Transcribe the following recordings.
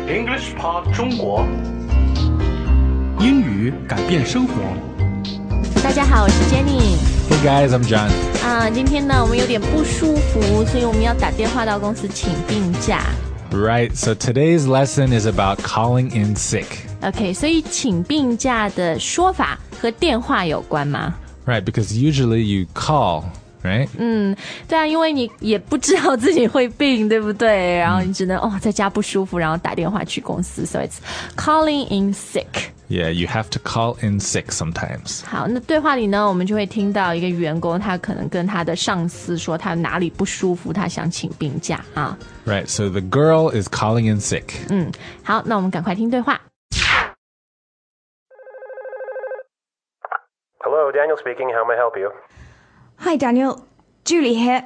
English Pod 中国英语改变生活。 大家好，我是 Jenny。Hey guys, I'm John. 今天呢，我们有点不舒服，所以我们要打电话到公司请病假。 Right, so today's lesson is about calling in sick. OK, 所以请病假的说法和电话有关吗？ Right, because usually you call, right? 对啊，因为你也不知道自己会病，对不对？然后你只能在家不舒服，然后打电话去公司。So it's calling in sick.Yeah, you have to call in sick sometimes. 好，那对话里呢，我们就会听到一个员工，他可能跟他的上司说他哪里不舒服，他想请病假啊。 Right, so the girl is calling in sick. 好，那我们赶快听对话。 Hello, Daniel speaking. How may I help you? Hi, Daniel. Julie here.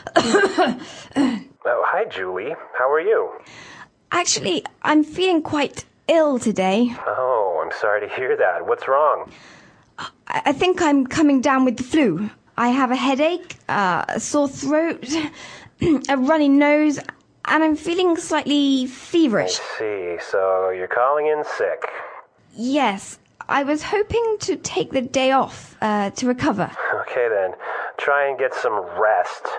Oh, hi, Julie. How are you? Actually, I'm feeling quite ill today. Oh, I'm sorry to hear that. What's wrong? I think I'm coming down with the flu. I have a headache, a sore throat, a runny nose, and I'm feeling slightly feverish. I see. So you're calling in sick. Yes. I was hoping to take the day off to recover. Okay, then. Try and get some rest.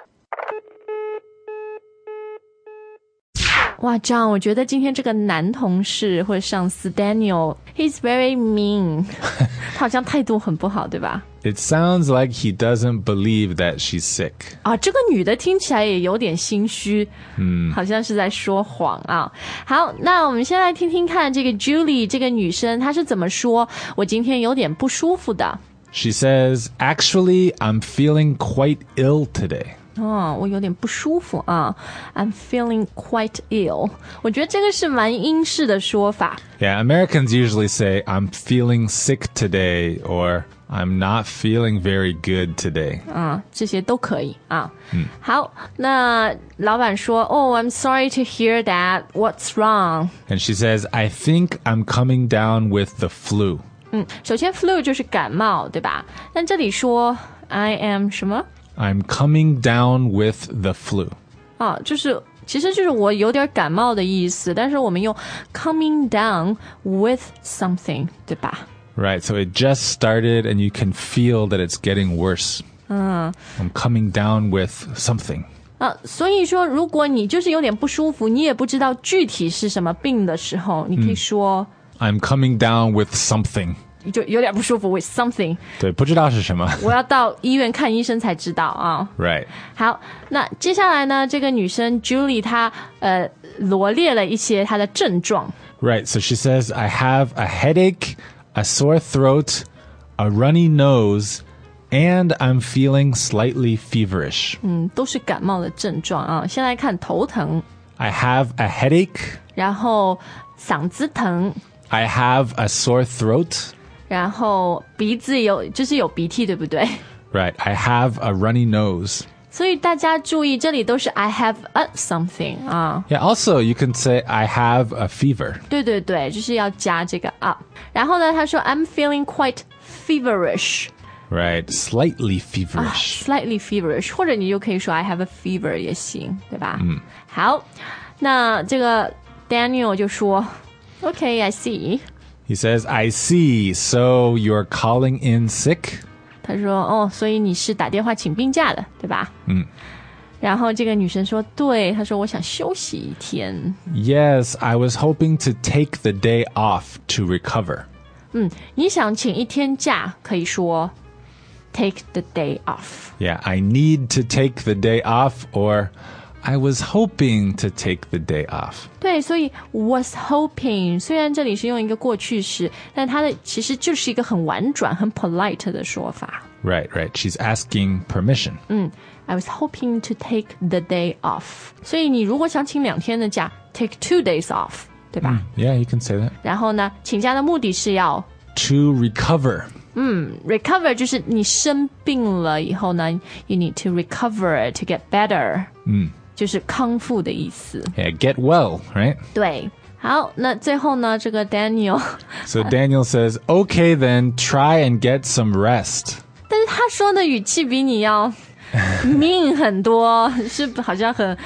哇 John 我觉得今天这个男同事或者上司 Daniel he's very mean 他好像态度很不好对吧 It sounds like he doesn't believe that she's sick 这个女的听起来也有点心虚好像是在说谎啊好那我们先来听听看这个 Julie 这个女生她是怎么说我今天有点不舒服的 She says, actually, I'm feeling quite ill today 我有点不舒服啊 I'm feeling quite ill 我觉得这个是蛮英式的说法 Yeah, Americans usually say I'm feeling sick today or I'm not feeling very good today 这些都可以好那老板说I'm sorry to hear that What's wrong? And she says, I think I'm coming down with the flu 首先 flu 就是感冒对吧但这里说 I am 什么 I'm coming down with the flu 其实就是我有点感冒的意思但是我们用 coming down with something 对吧 Right, so it just started and you can feel that it's getting worse I'm coming down with something 所以说如果你就是有点不舒服你也不知道具体是什么病的时候你可以说 I'm coming down with something 就有点不舒服 with something 对不知道是什么我要到医院看医生才知道 Right 好那接下来呢这个女生 Julie 她罗列了一些她的症状 Right, so she says I have a headache, a sore throat, a runny nose, and I'm feeling slightly feverish 都是感冒的症状先来看头疼 I have a headache 然后嗓子疼 I have a sore throat 然后鼻子就是有鼻涕对不对 Right, I have a runny nose 所以大家注意这里都是 I have a something Yeah, also you can say I have a fever 对对对就是要加这个 up 然后呢他说 I'm feeling quite feverish Right, slightly feverish Slightly feverish 或者你就可以说 I have a fever 也行对吧好那这个 Daniel 就说 Okay, I see He says, I see, so you're calling in sick? 他说所以你是打电话请病假的对吧然后这个女生说对她说我想休息一天 Yes, I was hoping to take the day off to recover 你想请一天假可以说 take the day off Yeah, I need to take the day off or I was hoping to take the day off 对所以 was hoping 虽然这里是用一个过去式但它的其实就是一个很婉转很 polite 的说法 Right, she's asking permission I was hoping to take the day off 所以你如果想请2天的假 take 2 days off 对吧 Yeah, you can say that 然后呢请假的目的是要 To recover recover 就是你生病了以后呢 you need to recover to get better 就是康复的意思 Yeah, get well, right? 对好那最后呢这个 Daniel So Daniel says, Okay then, try and get some rest 但是他说的语气比你要mean 很多是好像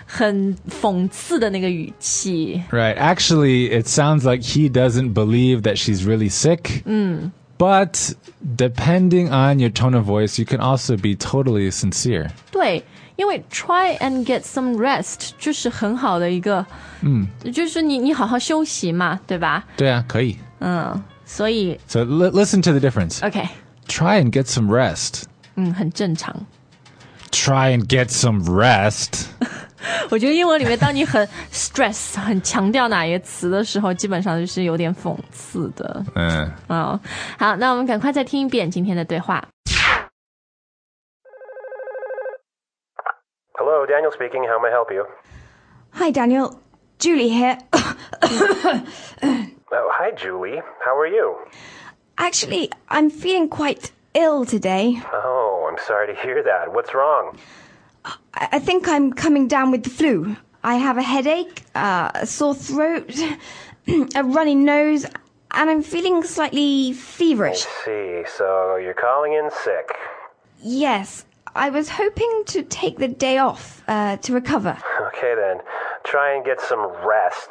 很讽刺的那个语气。 Right. Actually, it sounds like he doesn't believe that she's really sick. But depending on your tone of voice, you can also be totally sincere. 对，因为 try and get some rest 就是很好的一个，就是你好好休息嘛，对吧？ 对啊，可以。 所以 So listen to the difference. OK， Try and get some rest. 很正常。 Try and get some rest. 我觉得英文里面，当你很 stress 很强调哪一个词的时候，基本上就是有点讽刺的。好，那我们赶快再听一遍今天的对话。 Hello, Daniel speaking. How may I help you? Hi, Daniel. Julie here. Oh, hi, Julie. How are you? Actually, I'm feeling quite ill today. Oh, I'm sorry to hear that. What's wrong? I think I'm coming down with the flu. I have a headache, a sore throat, a runny nose, and I'm feeling slightly feverish. I see. So you're calling in sick. Yes, I was hoping to take the day off to recover. Okay, then. Try and get some rest.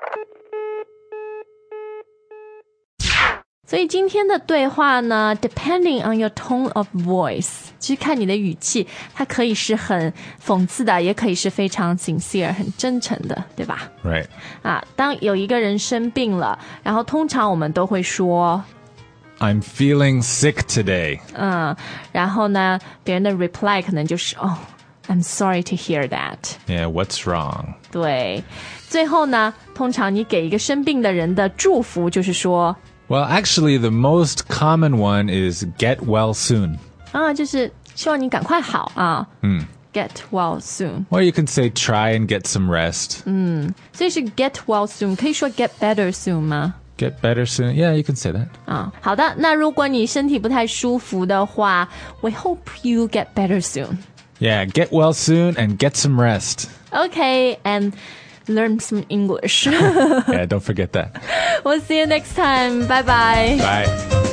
所以今天的对话呢 depending on your tone of voice 其实看你的语气它可以是很讽刺的也可以是非常 sincere 很真诚的对吧 Right. 当有一个人生病了然后通常我们都会说 I'm feeling sick today. 然后呢别人的 reply 可能就是I'm sorry to hear that. Yeah, what's wrong? 对最后呢通常你给一个生病的人的祝福就是说 Well, actually, the most common one is get well soon. 就是希望你赶快好Get well soon. Or you can say try and get some rest. 所以是 get well soon. 可以说 get better soon 吗？ Get better soon. Yeah, you can say that. 好的，那如果你身体不太舒服的话 we hope you get better soon. Yeah, get well soon and get some rest. Okay, and learn some English. Yeah, don't forget that. We'll see you next time. Bye-bye. Bye.